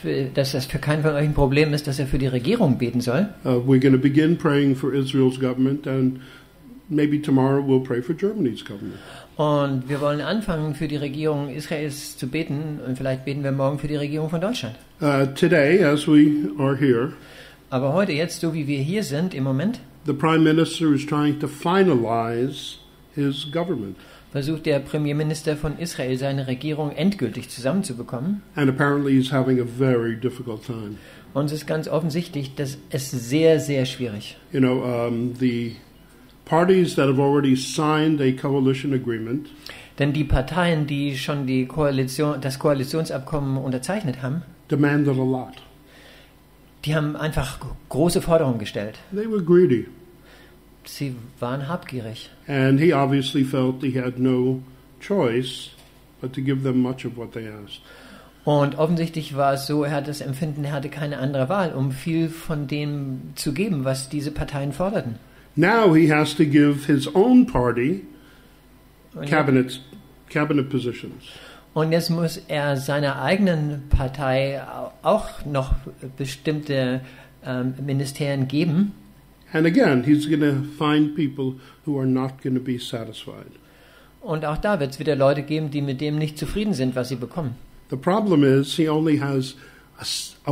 dass das für keinen von euch ein Problem ist, dass er für die Regierung beten soll. We're going to begin praying for Israel's government, and maybe tomorrow we'll pray for Germany's government. Und wir wollen anfangen, für die Regierung Israels zu beten. Und vielleicht beten wir morgen für die Regierung von Deutschland. Today, as we are here, aber heute, jetzt, so wie wir hier sind im Moment, the Prime Minister is trying to finalize his government. Versucht der Premierminister von Israel, seine Regierung endgültig zusammenzubekommen. And apparently he's having a very difficult time. Und es ist ganz offensichtlich, dass es sehr, sehr schwierig. You know, the parties that have already signed a coalition agreement. Denn die Parteien, die schon das Koalitionsabkommen unterzeichnet haben, demanded a lot. Die haben einfach große Forderungen gestellt. They were greedy. Sie waren habgierig. And he obviously felt he had no choice but to give them much of what they asked. Und offensichtlich war es so, er hat das Empfinden, er hatte keine andere Wahl, um viel von dem zu geben, was diese Parteien forderten. Now he has to give his own party cabinet positions. Und jetzt muss er seiner eigenen Partei auch noch bestimmte Ministerien geben. And again, he's going to find people who are not going to be satisfied. Und auch da wird es wieder Leute geben, die mit dem nicht zufrieden sind, was sie bekommen. The problem is he only has a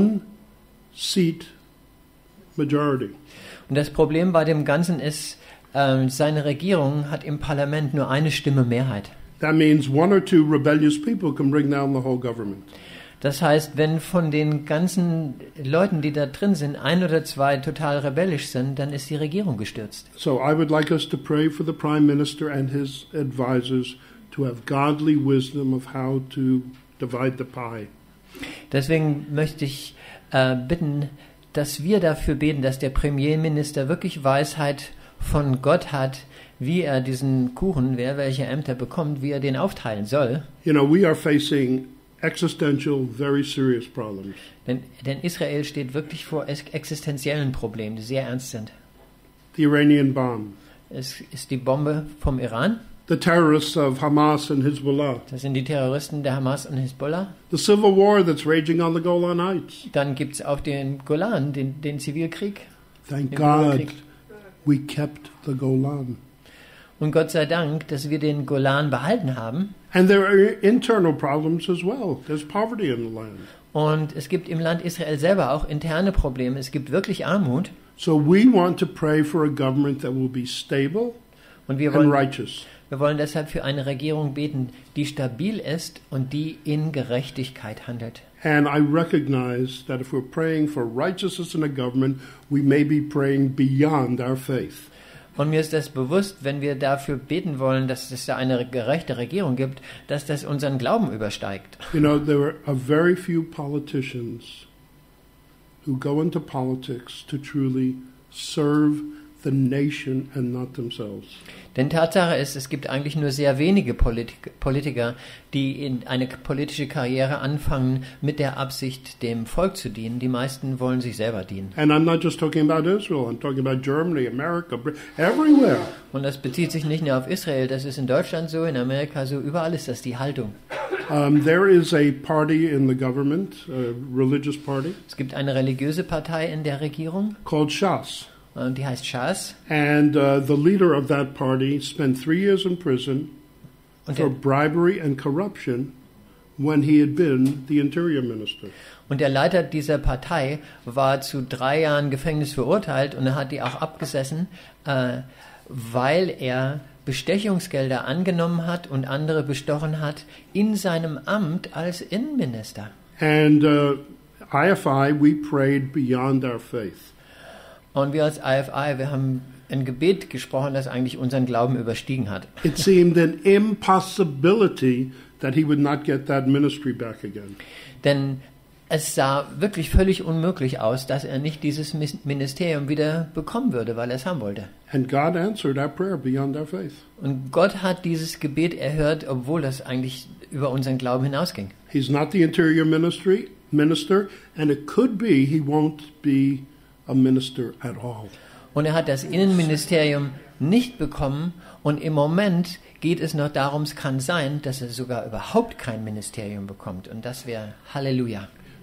one-seat majority. Und das Problem bei dem Ganzen ist, seine Regierung hat im Parlament nur eine Stimme Mehrheit. That means one or two rebellious people can bring down the whole government. Das heißt, wenn von den ganzen Leuten, die da drin sind, ein oder zwei total rebellisch sind, dann ist die Regierung gestürzt. So I would like us to pray for the Prime Minister and his advisors to have godly wisdom of how to divide the pie. Deswegen möchte ich bitten, dass wir dafür beten, dass der Premierminister wirklich Weisheit von Gott hat, wie er diesen Kuchen, wer welche Ämter bekommt, wie er den aufteilen soll. You know, we are facing existential, very serious problems. Denn Israel steht wirklich vor existenziellen Problemen, die sehr ernst sind. The Iranian bomb. Es ist die Bombe vom Iran. The terrorists of Hamas and Hezbollah. Das sind die Terroristen der Hamas und Hezbollah. The civil war that's raging on the Golan Heights. Dann gibt es auf den Golan den Zivilkrieg. Thank God we kept the Golan. Und Gott sei Dank, dass wir den Golan behalten haben. And there are internal problems as well. There's poverty in the land. Und es gibt im Land Israel selber auch interne Probleme. Es gibt wirklich Armut. So we want to pray for a government that will be stable and righteous. Wir wollen deshalb für eine Regierung beten, die stabil ist und die in Gerechtigkeit handelt. And I recognize that if we're praying for righteousness in a government, we may be praying beyond our faith. Und mir ist das bewusst, wenn wir dafür beten wollen, dass es da eine gerechte Regierung gibt, dass das unseren Glauben übersteigt. You know, there are very few politicians who go into politics to truly serve the nation and not themselves. Denn Tatsache ist, es gibt eigentlich nur sehr wenige Politiker, die in eine politische Karriere anfangen mit der Absicht, dem Volk zu dienen. Die meisten wollen sich selber dienen. And I'm not just talking about Israel, I'm talking about Germany, America, everywhere. Und das bezieht sich nicht nur auf Israel, das ist in Deutschland so, in Amerika so, überall ist das die Haltung. There is a party in the government, a religious party. Es gibt eine religiöse Partei in der Regierung. Called Shas. Und die heißt Shas. And the leader of that party spent 3 years in prison for bribery and corruption when he had been the interior minister. Und der Leiter dieser Partei war zu 3 Jahren Gefängnis verurteilt und er hat die auch abgesessen, weil er Bestechungsgelder angenommen hat und andere bestochen hat in seinem Amt als Innenminister. And IFI, we prayed beyond our faith. Und wir als IFI, wir haben ein Gebet gesprochen, das eigentlich unseren Glauben überstiegen hat. It seemed an impossibility that he would not get that ministry back again. Denn es sah wirklich völlig unmöglich aus, dass er nicht dieses Ministerium wieder bekommen würde, weil er es haben wollte. And God answered our prayer beyond our faith. Und Gott hat dieses Gebet erhört, obwohl das eigentlich über unseren Glauben hinausging. He's not the interior minister, and it could be he won't be a minister at all. Und er hat das Innenministerium nicht bekommen und im Moment geht es noch darum, es kann sein, dass er sogar überhaupt kein Ministerium bekommt und das wäre Halleluja.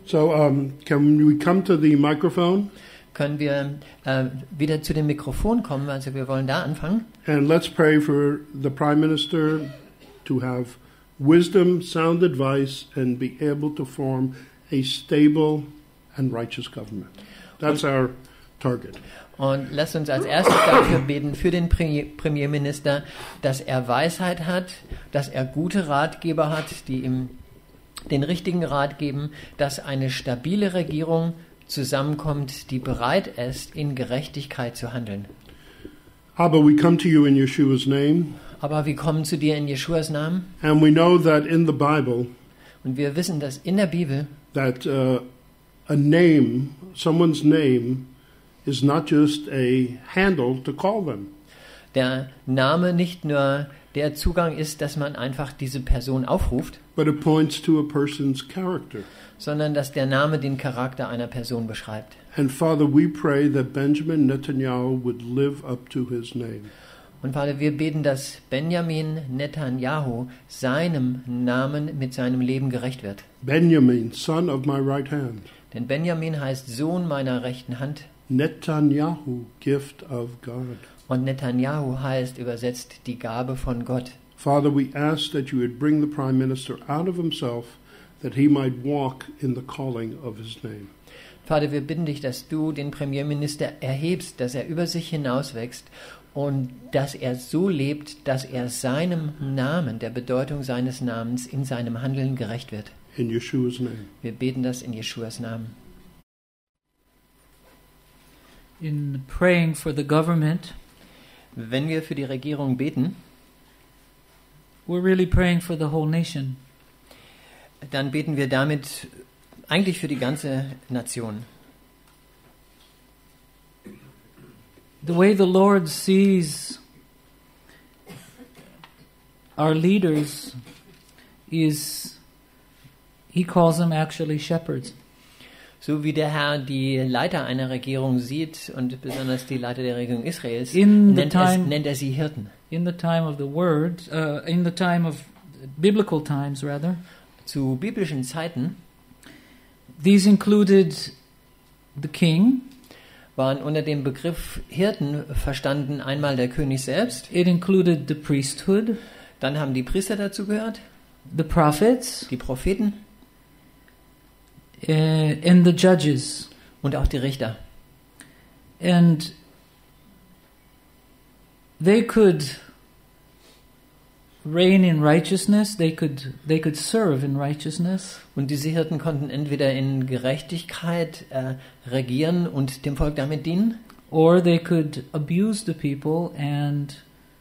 So can we come to the microphone? Können wir wieder zu dem Mikrofon kommen, also wir wollen da anfangen. And let's pray for the Prime Minister to have wisdom, sound advice, and be able to form a stable and righteous government. That's our target. Und lasst uns als erstes dafür beten, für den Premierminister, dass er Weisheit hat, dass er gute Ratgeber hat, die ihm den richtigen Rat geben, dass eine stabile Regierung zusammenkommt, die bereit ist, in Gerechtigkeit zu handeln. Abba, we come to you in Yeshua's name. Aber wir kommen zu dir in Jeschuas Namen. And we know that in the Bible, Und wir wissen, dass in der Bibel that a name, someone's name, is not just a handle to call them. der Name nicht nur der Zugang ist, dass man einfach diese Person aufruft, But it points to a person's character. sondern dass der Name den Charakter einer Person beschreibt. And Father, we pray that Benjamin Netanyahu would live up to his name. Und Vater, wir beten, dass Benjamin Netanyahu seinem Namen mit seinem Leben gerecht wird. Benjamin, son of my right hand. Denn Benjamin heißt Sohn meiner rechten Hand Netanyahu, gift of God. und Netanyahu heißt übersetzt die Gabe von Gott. Father, we ask that you would bring the Prime Minister out of himself, that he might walk in the calling of his name. Vater, wir bitten dich, dass du den Premierminister erhebst, dass er über sich hinauswächst und dass er so lebt, dass er seinem Namen, der Bedeutung seines Namens in seinem Handeln gerecht wird. In Yeshua's name. Wir beten das in Jeschuas Namen. In praying for the government, Wenn wir für die Regierung beten, we're really praying for the whole nation. dann beten wir damit eigentlich für die ganze Nation. The way the Lord sees our leaders is, He calls them actually shepherds. So wie der Herr die Leiter einer Regierung sieht und besonders die Leiter der Regierung Israels, In the nennt er sie Hirten. In the time of the Word, in the time of biblical times rather, Zu biblischen Zeiten these included the king, waren unter dem Begriff Hirten verstanden einmal der König selbst, it included the priesthood, dann haben die Priester dazu gehört, the prophets, die Propheten and the judges. und auch die Richter. And they could reign in righteousness, they could serve in righteousness, Und diese Hirten konnten entweder in Gerechtigkeit regieren und dem Volk damit dienen, or they could abuse the people and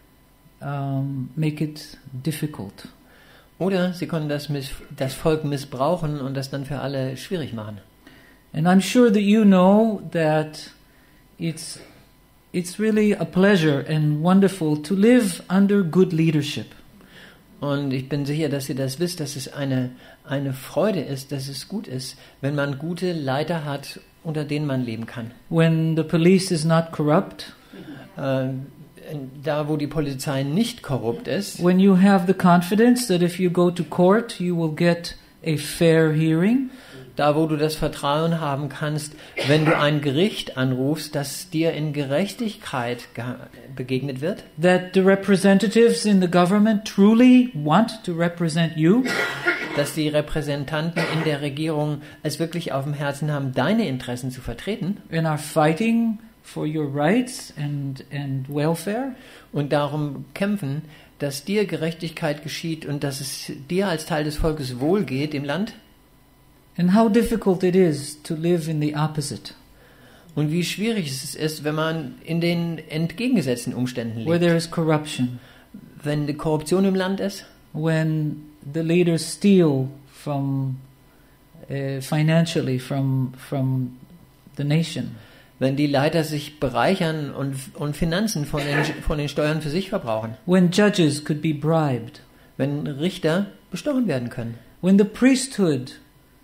make it difficult. oder sie konnten das Volk missbrauchen und das dann für alle schwierig machen. And I'm sure that you know that it's really a pleasure and wonderful to live under good leadership. Und ich bin sicher, dass ihr das wisst, dass es eine Freude ist, dass es gut ist, wenn man gute Leiter hat, unter denen man leben kann. When the police is not corrupt, Da, wo die Polizei nicht korrupt ist, when you have the confidence that if you go to court, you will get a fair hearing, da, wo du das Vertrauen haben kannst, wenn du ein Gericht anrufst, das dir in Gerechtigkeit begegnet wird, that the representatives in the government truly want to represent you, dass die Repräsentanten in der Regierung es wirklich auf dem Herzen haben, deine Interessen zu vertreten and are fighting for your rights and welfare, und darum kämpfen, dass dir Gerechtigkeit geschieht und dass es dir als Teil des Volkes wohlgeht im Land. and how difficult it is to live in the opposite, Und wie schwierig es ist, wenn man in den entgegengesetzten Umständen where lebt. there is corruption, Wenn die Korruption im Land ist, when the leaders steal from financially from the nation, wenn die Leiter sich bereichern und Finanzen von den Steuern für sich verbrauchen, when judges could be bribed, wenn Richter bestochen werden können, when the priesthood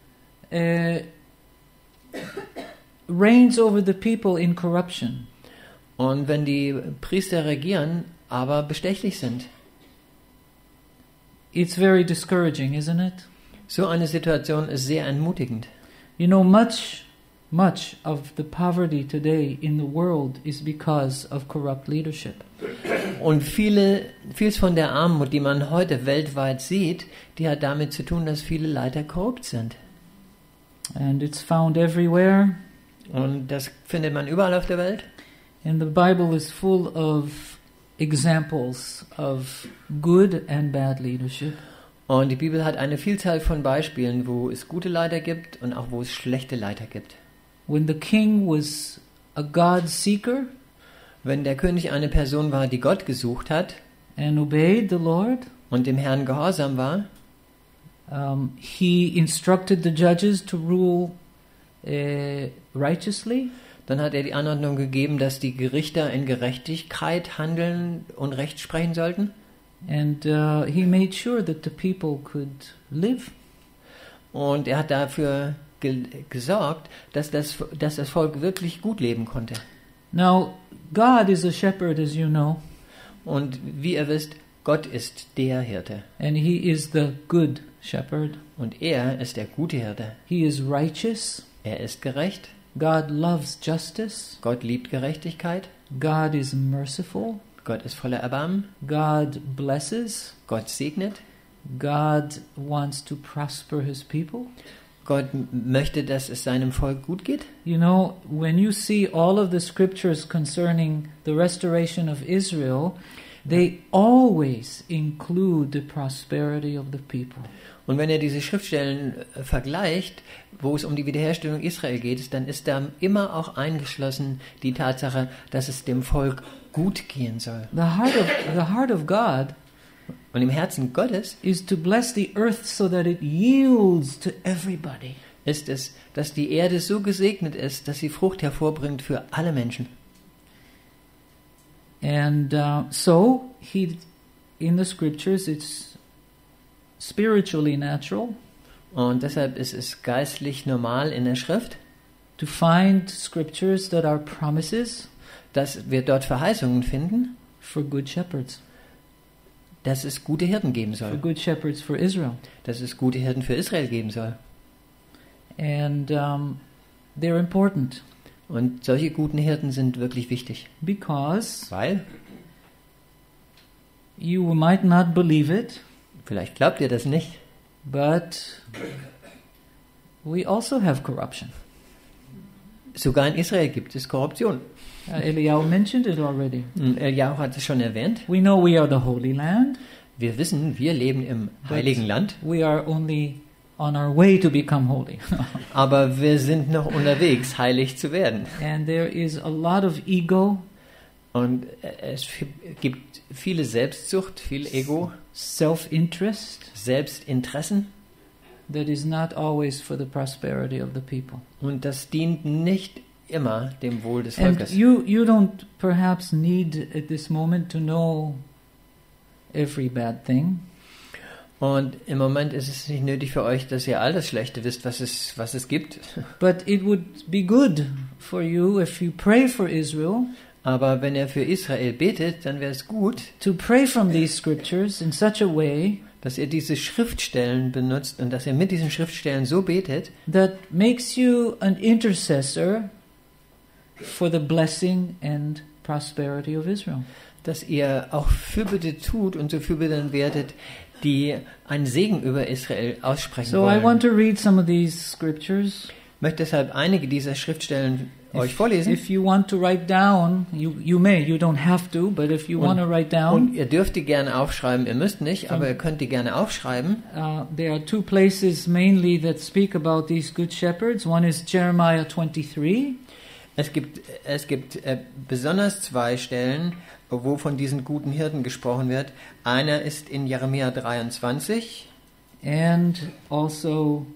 reigns over the people in corruption. und wenn die Priester regieren, aber bestechlich sind. It's very discouraging, isn't it? So eine Situation ist sehr entmutigend. You know, much of the poverty today in the world is because of corrupt leadership. Und vieles von der Armut, die man heute weltweit sieht, die hat damit zu tun, dass viele Leiter korrupt sind. And it's found everywhere. Und das findet man überall auf der Welt. And the Bible is full of examples of good and bad leadership. Und die Bibel hat eine Vielzahl von Beispielen, wo es gute Leiter gibt und auch wo es schlechte Leiter gibt. When the king was a God seeker Wenn der König eine Person war, die Gott gesucht hat and obeyed the Lord, und dem Herrn gehorsam war, he instructed the judges to rule righteously. dann hat er die Anordnung gegeben, dass die Gerichter in Gerechtigkeit handeln und Recht sprechen sollten. And he made sure that the people could live. Und er hat dafür gesorgt, dass das Volk wirklich gut leben konnte. Now, God is a shepherd, as you know, Und wie ihr wisst, Gott ist der Hirte. and he is the good shepherd. Und er ist der gute Hirte. He is righteous. Er ist gerecht. God loves justice. Gott liebt Gerechtigkeit. God is merciful. Gott ist voller Erbarmen. God blesses. Gott segnet. God wants to prosper his people. Gott möchte, dass es seinem Volk gut geht. You know, when you see all of the scriptures concerning the restoration of Israel, they always include the prosperity of the people. Und wenn ihr diese Schriftstellen vergleicht, wo es um die Wiederherstellung Israel geht, dann ist da immer auch eingeschlossen die Tatsache, dass es dem Volk gut gehen soll. The heart of God Und im Herzen Gottes is to bless the earth so that it yields to everybody. ist es, dass die Erde so gesegnet ist, dass sie Frucht hervorbringt für alle Menschen. And so in the scriptures, it's spiritually natural Und deshalb ist es geistlich normal in der Schrift, to find scriptures that are promises dass wir dort Verheißungen finden, for good shepherds, dass es gute Hirten geben for soll, good shepherds for Israel. dass es gute Hirten für Israel geben soll. And they're important Und solche guten Hirten sind wirklich wichtig, because weil, you might not believe it, vielleicht glaubt ihr das nicht, but we also have corruption. sogar in Israel gibt es Korruption. Eliyahu mentioned it already. Eliyahu hat es schon erwähnt. We know we are the Holy Land. Wir wissen, wir leben im Heiligen Land, We are only on our way to become holy. aber wir sind noch unterwegs, heilig zu werden. And there is a lot of ego, Und es gibt viele Selbstsucht, viel Ego, self-interest Selbstinteressen. that is not always for the prosperity of the people. Und das dient nicht immer dem Wohl des And Volkes. you don't perhaps need at this moment to know every bad thing. Und im Moment ist es nicht nötig für euch, dass ihr all das Schlechte wisst, was es gibt. But it would be good for you if you pray for Israel Aber wenn ihr für Israel betet, dann wäre es gut, to pray from these scriptures in such a way dass ihr diese Schriftstellen benutzt und dass ihr mit diesen Schriftstellen so betet, that makes you an intercessor for the blessing and prosperity of Israel. dass ihr auch Fürbitte tut und so Fürbitten werdet, die einen Segen über Israel aussprechen So I wollen. want to read some of these scriptures. Ich möchte deshalb einige dieser Schriftstellen euch vorlesen. If you want to write down, you may, you don't have to, but if you want to write Und down, ihr dürft die gerne aufschreiben, ihr müsst nicht, aber ihr könnt die gerne aufschreiben. there are two places mainly that speak about these good shepherds. One is Jeremiah 23, Es gibt besonders zwei Stellen, wo von diesen guten Hirten gesprochen wird. Einer ist in Jeremia 23 and also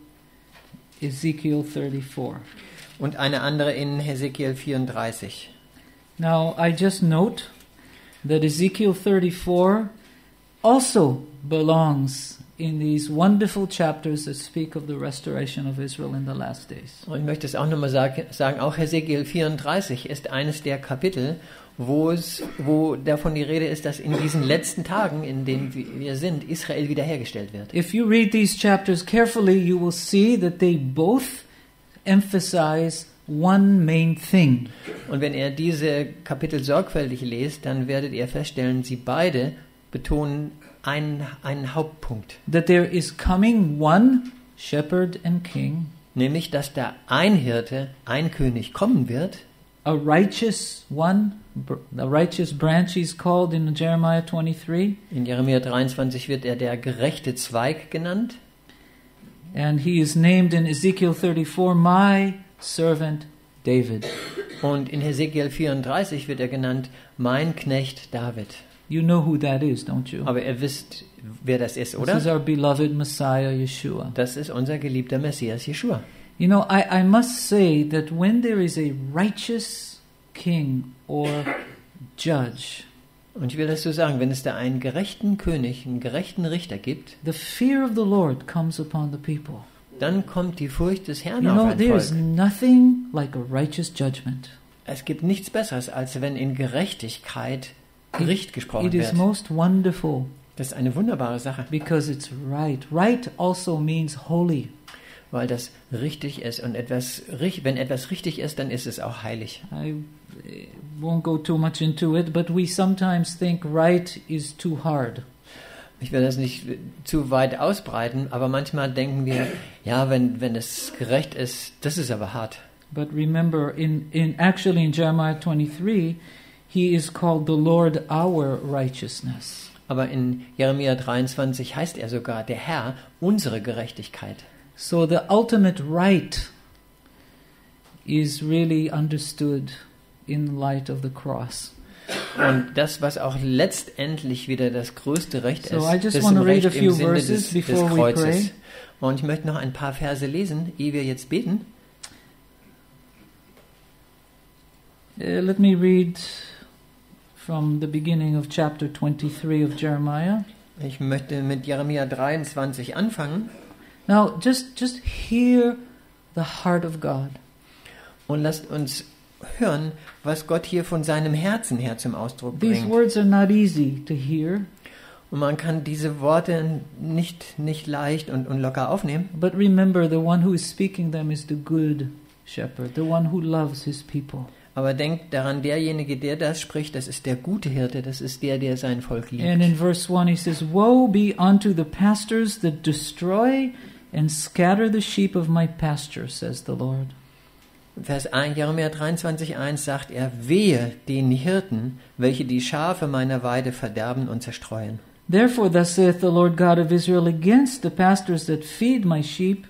Ezekiel 34. und eine andere in Hesekiel 34. Now, I just note that Ezekiel 34 also belongs in these wonderful chapters that speak of the restoration of Israel in the last days. Und ich möchte es auch nochmal sagen, auch Hesekiel 34 ist eines der Kapitel, wo davon die Rede ist, dass in diesen letzten Tagen, in denen wir sind, Israel wiederhergestellt wird. If you read these chapters carefully, you will see that they both emphasize one main thing. Und wenn ihr diese Kapitel sorgfältig lest, dann werdet ihr feststellen, sie beide betonen einen Hauptpunkt. That there is coming one shepherd and king, Nämlich, dass da ein Hirte, ein König kommen wird, a righteous one, a righteous branch he's called in Jeremiah 23, in Jeremia 23 wird er der gerechte Zweig genannt, and he is named in Ezekiel 34, my servant David. und in Hesekiel 34 wird er genannt, mein Knecht David. You know who that is, don't you? Aber ihr wisst, wer das ist, This oder? is our beloved Messiah, Yeshua. Das ist unser geliebter Messias Jeschua. You know, I must say that when there is a righteous king or judge, Und ich will das so sagen, wenn es da einen gerechten König, einen gerechten Richter gibt, the fear of the Lord comes upon the people. dann kommt die Furcht des Herrn You auf know, ein there is Volk. nothing like a righteous judgment. Es gibt nichts Besseres, als wenn in Gerechtigkeit Gericht gesprochen It is wird. most wonderful Das ist eine wunderbare Sache, because it's right. Right also means holy. weil das richtig ist. Und wenn etwas richtig ist, dann ist es auch heilig. I won't go too much into it, but we sometimes think right is too hard. Ich will das nicht zu weit ausbreiten, aber manchmal denken wir, ja, wenn es gerecht ist, das ist aber hart. But remember, actually in Jeremiah 23, he is called the Lord our righteousness. Aber in Jeremia 23 heißt er sogar, der Herr, unsere Gerechtigkeit. So the ultimate right is really understood in light of the cross. Und das, was auch letztendlich wieder das größte Recht So I ist, just das want to read Recht a im few Sinne verses des before we Kreuzes. pray. Und ich möchte noch ein paar Verse lesen, ehe wir jetzt beten. Let me read from the beginning of chapter 23 of Jeremiah. Ich möchte mit Jeremia 23 anfangen. Now, just hear the heart of God. Und lasst uns hören, was Gott hier von seinem Herzen her zum Ausdruck These bringt. words are not easy to hear, Und man kann diese Worte nicht leicht und locker aufnehmen. but remember the one who is speaking them is the good shepherd, the one who loves his people. Aber denkt daran, derjenige, der das spricht, das ist der gute Hirte, das ist der sein Volk liebt. And in verse 1 he says, Woe be unto the pastors that destroy and scatter the sheep of my pasture, says the Lord. Vers 1, Jeremia 23,1 sagt er, wehe den Hirten, welche die Schafe meiner Weide verderben und zerstreuen. Therefore thus saith the Lord God of Israel against the pastors that feed my sheep,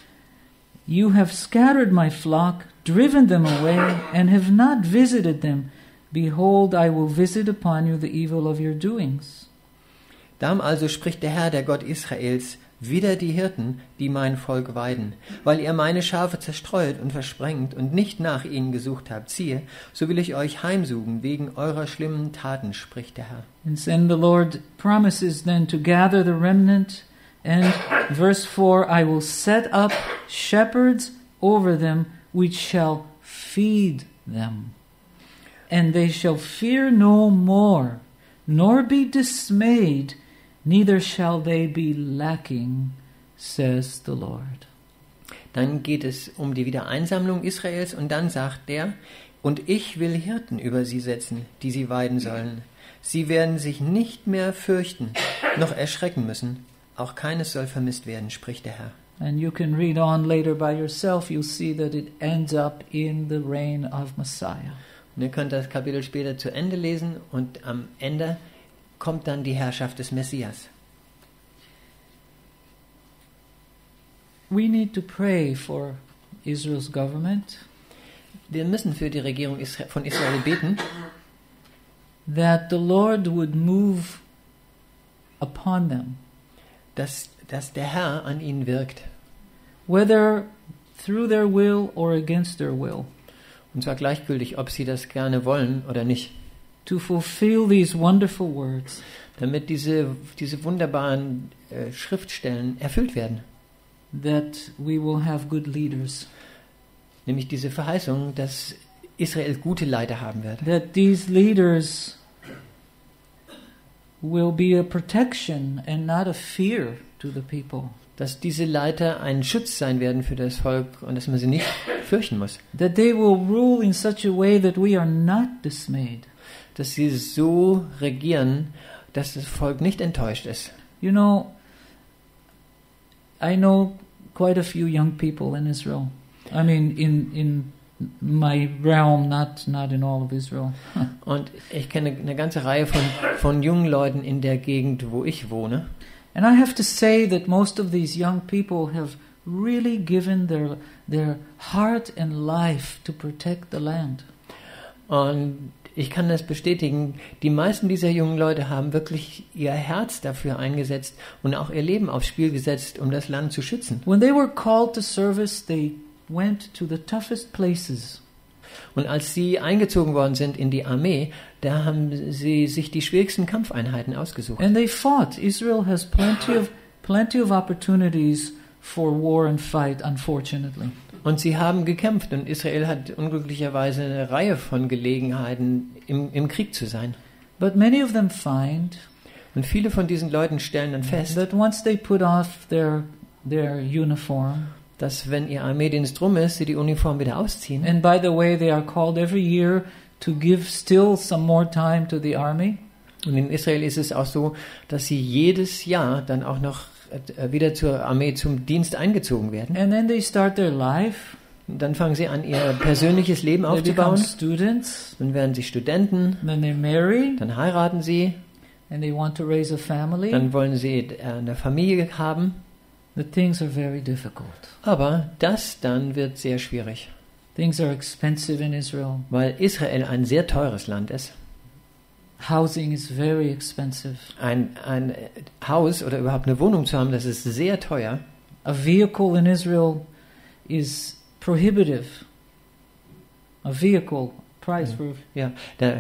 you have scattered my flock, driven them away, and have not visited them. Behold, I will visit upon you the evil of your doings. Darum also spricht der Herr, der Gott Israels, wider die Hirten, die mein Volk weiden. Weil ihr meine Schafe zerstreut und versprengt und nicht nach ihnen gesucht habt, siehe, so will ich euch heimsuchen wegen eurer schlimmen Taten, spricht der Herr. And then the Lord promises then to gather the remnant. And verse 4, I will set up shepherds over them, which shall feed them. And they shall fear no more, nor be dismayed, neither shall they be lacking, says the Lord. Dann geht es um die Wiedereinsammlung Israels und dann sagt der, und ich will Hirten über sie setzen, die sie weiden sollen. Sie werden sich nicht mehr fürchten, noch erschrecken müssen. Auch keines soll vermisst werden, spricht der Herr. And you can read on later by yourself, you'll see that it ends up in the reign of Messiah. Und ihr könnt das Kapitel später zu Ende lesen und am Ende kommt dann die Herrschaft des Messias. We need to pray for Israel's government, Wir müssen für die Regierung von Israel beten, that the Lord would move upon them, dass der Herr an ihnen wirkt. whether through their will or against their will, Und zwar gleichgültig, ob sie das gerne wollen oder nicht. to fulfill these wonderful words. Damit diese wunderbaren Schriftstellen erfüllt werden. That we will have good leaders. Nämlich diese Verheißung, dass Israel gute Leiter haben wird. That these leaders will be a protection and not a fear to the people. dass diese Leiter ein Schutz sein werden für das Volk und dass man sie nicht fürchten muss. That they will rule in such a way that we are not dismayed. Dass sie so regieren, dass das Volk nicht enttäuscht ist. You know, I know quite a few young people in Israel. I mean, in my realm, not in all of Israel. Und ich kenne eine ganze Reihe von jungen Leuten in der Gegend, wo ich wohne. And I have to say that most of these young people have really given their heart and life to protect the land. Und ich kann das bestätigen, die meisten dieser jungen Leute haben wirklich ihr Herz dafür eingesetzt und auch ihr Leben aufs Spiel gesetzt, um das Land zu schützen. When they were called to service, they went to the toughest places. Und als sie eingezogen worden sind in die Armee, da haben sie sich die schwierigsten Kampfeinheiten ausgesucht. And they fought. Israel has plenty of opportunities for war and fight, unfortunately. Und sie haben gekämpft und Israel hat unglücklicherweise eine Reihe von Gelegenheiten, im Krieg zu sein. But many of them find Und viele von diesen Leuten stellen dann fest, that once they put off their uniform, dass wenn ihr Armeedienst rum ist, sie die Uniform wieder ausziehen. and by the way, they are called every year to give still some more time to the army. Und in Israel ist es auch so, dass sie jedes Jahr dann auch noch wieder zur Armee zum Dienst eingezogen werden. And then they start their life. Und dann fangen sie an, ihr persönliches Leben They become aufzubauen. students. Dann werden sie Studenten, Then they marry, dann heiraten sie, and they want to raise a family. dann wollen sie eine Familie haben. The things are very difficult. Aber das dann wird sehr schwierig, Things are expensive in Israel. weil Israel ein sehr teures Land ist. Housing is very expensive. Ein Haus oder überhaupt eine Wohnung zu haben, das ist sehr teuer. A vehicle in Israel is prohibitive. A vehicle price for Ja,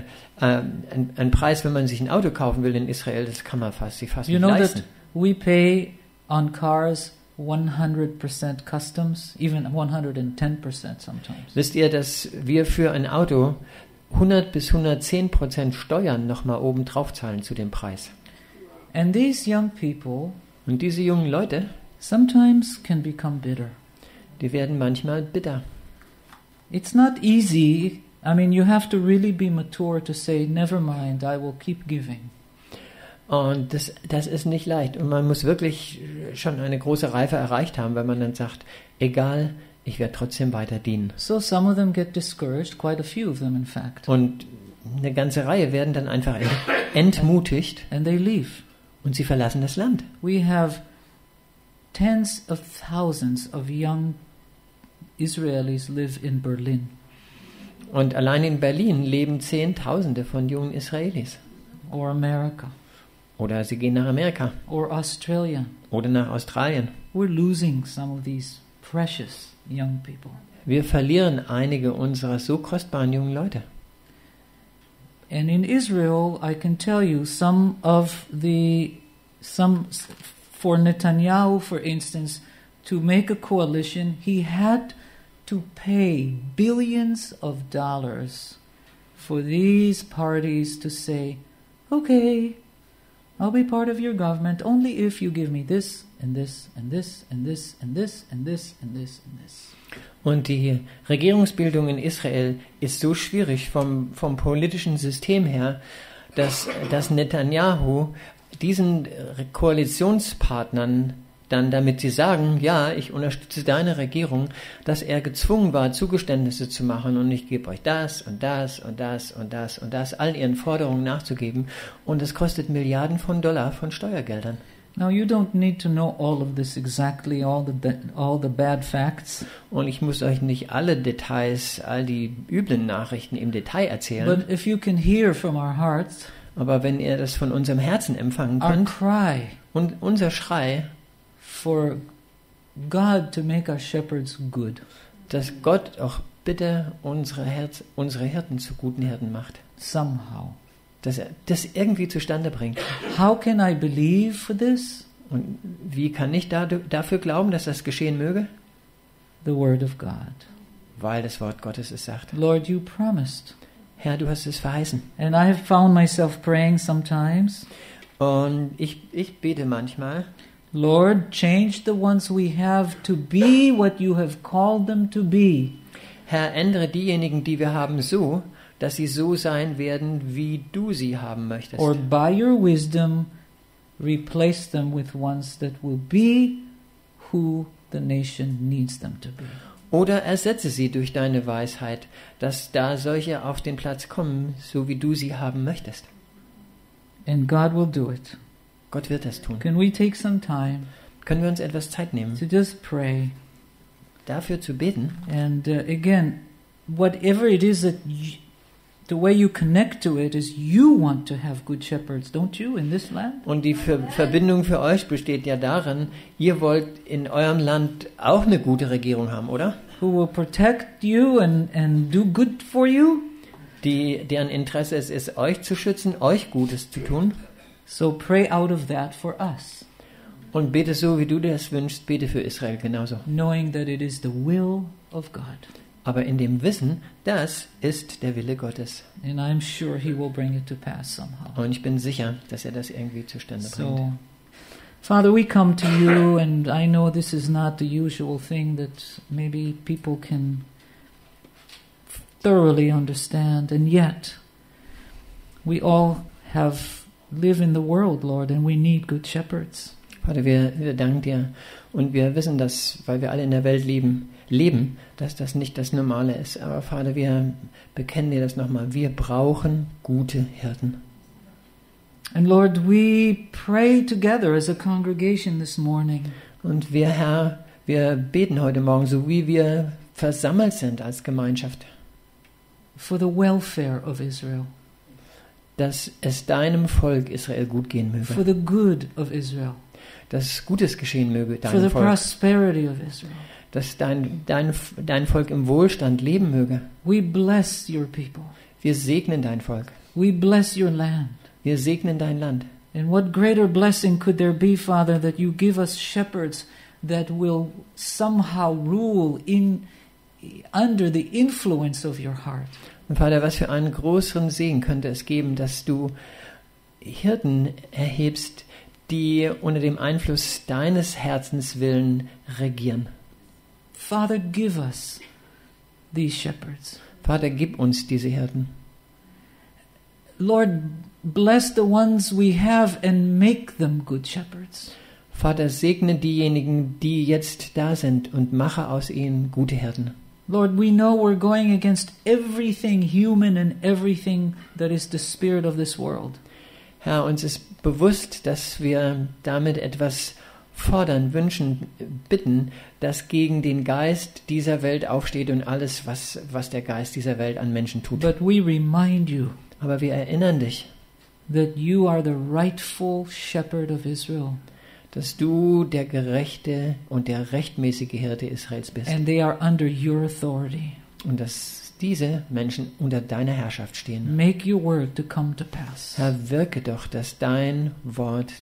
ein Preis, wenn man sich ein Auto kaufen will in Israel, das kann man sich fast you nicht know leisten. that we pay on cars 100% customs, even 110% sometimes. Wisst ihr, dass wir für ein Auto 100 bis 110% Steuern nochmal oben drauf zahlen zu dem Preis? And these young people Und diese jungen Leute, sometimes can become bitter. die werden manchmal bitter. It's not easy. I mean, you have to really be mature to say, never mind, I will keep giving. Und das ist nicht leicht. Und man muss wirklich schon eine große Reife erreicht haben, wenn man dann sagt, egal, ich werde trotzdem weiter dienen. So some of them get discouraged, quite a few of them in fact, Und eine ganze Reihe werden dann einfach entmutigt and they leave. und sie verlassen das Land. We have tens of thousands of young Israelis live in Berlin. Und allein in Berlin leben Zehntausende von jungen Israelis. Or America, Oder sie gehen nach Amerika or Australia. oder nach Australien. We're losing some of these precious young people. Wir verlieren einige unserer so kostbaren jungen Leute. And in Israel, I can tell you for Netanyahu, for instance, to make a coalition, he had to pay billions of dollars for these parties to say, okay, I'll be part of your government only if you give me this and this and this and this and this and this and this and this. Und die Regierungsbildung in Israel ist so schwierig vom politischen System her, dass Netanyahu diesen Koalitionspartnern dann, damit sie sagen, ja, ich unterstütze deine Regierung, dass er gezwungen war, Zugeständnisse zu machen und ich gebe euch das und das und das und das und das, allen ihren Forderungen nachzugeben. Und es kostet Milliarden von Dollar von Steuergeldern. Now you don't need to know all of this exactly, all the bad facts. Und ich muss euch nicht alle Details, all die üblen Nachrichten im Detail erzählen. But if you can hear from our hearts, Aber wenn ihr das von unserem Herzen empfangen our könnt cry und unser Schrei, for God to make our shepherds good, dass Gott auch bitte unsere Hirten zu guten Hirten macht, somehow. dass er das irgendwie zustande bringt. How can I believe for this? Und wie kann ich dafür glauben, dass das geschehen möge? The Word of God. Weil das Wort Gottes es sagt. Lord, you promised. Herr, du hast es verheißen. And I have found myself praying sometimes, Und ich bete manchmal, Lord, change the ones we have to be what you have called them to be. Herr, ändere diejenigen, die wir haben, so, dass sie so sein werden, wie du sie haben möchtest. Or by your wisdom, replace them with ones that will be who the nation needs them to be. Oder ersetze sie durch deine Weisheit, dass da solche auf den Platz kommen, so wie du sie haben möchtest. And God will do it. Gott wird das tun. Can we take some time Können wir uns etwas Zeit nehmen, to just pray? dafür zu beten? And again, whatever it is that the way you connect to it is you want to have good shepherds, don't you, in this land? Und die Verbindung für euch besteht ja darin, ihr wollt in eurem Land auch eine gute Regierung haben, oder? Who will protect you and do good for you? Deren Interesse es ist, euch zu schützen, euch Gutes zu tun. So pray out of that for us, Und bete so, wie du das wünschst, bete für Israel genauso. knowing that it is the will of God. Aber in dem Wissen, das ist der Wille Gottes. And I'm sure He will bring it to pass somehow. Und ich bin sicher, dass er das irgendwie zustande bringt. So, Father, we come to you, and I know this is not the usual thing that maybe people can thoroughly understand, and yet we all live in the world, Lord, and we need good shepherds. Vater, wir danken dir. Und wir wissen, dass, weil wir alle in der Welt leben, dass das nicht das Normale ist. Aber Vater, wir bekennen dir das nochmal. Wir brauchen gute Hirten. And Lord, we pray together as a congregation this morning. Und wir, Herr, wir beten heute Morgen, so wie wir versammelt sind als Gemeinschaft, For the welfare of Israel, dass es deinem Volk Israel gut gehen for möge. the good of Israel, Dass Gutes geschehen möge, for the deinem Volk. prosperity of Israel. Dass dein Volk im Wohlstand leben möge. We bless your people. Wir segnen dein Volk. We bless your land. Wir segnen dein Land. And what greater blessing could there be, Father, that you give us shepherds that will somehow rule under the influence of your heart. Und Vater, was für einen größeren Segen könnte es geben, dass du Hirten erhebst, die unter dem Einfluss deines Herzenswillen regieren. Father, give us these shepherds. Vater, gib uns diese Hirten. Lord, bless the ones we have and make them good shepherds. Vater, segne diejenigen, die jetzt da sind und mache aus ihnen gute Hirten. Lord, we know we're going against everything human and everything that is the spirit of this world. Herr, uns ist bewusst, dass wir damit etwas fordern, wünschen, bitten, das gegen den Geist dieser Welt aufsteht und alles, was der Geist dieser Welt an Menschen tut. But we remind you Aber wir erinnern dich, that you are the rightful shepherd of Israel. dass du der gerechte und der rechtmäßige Hirte Israels bist. And they are under your authority. Und dass diese Menschen unter deiner Herrschaft stehen. Make your word to come to pass. Herr, wirke doch, dass dein Wort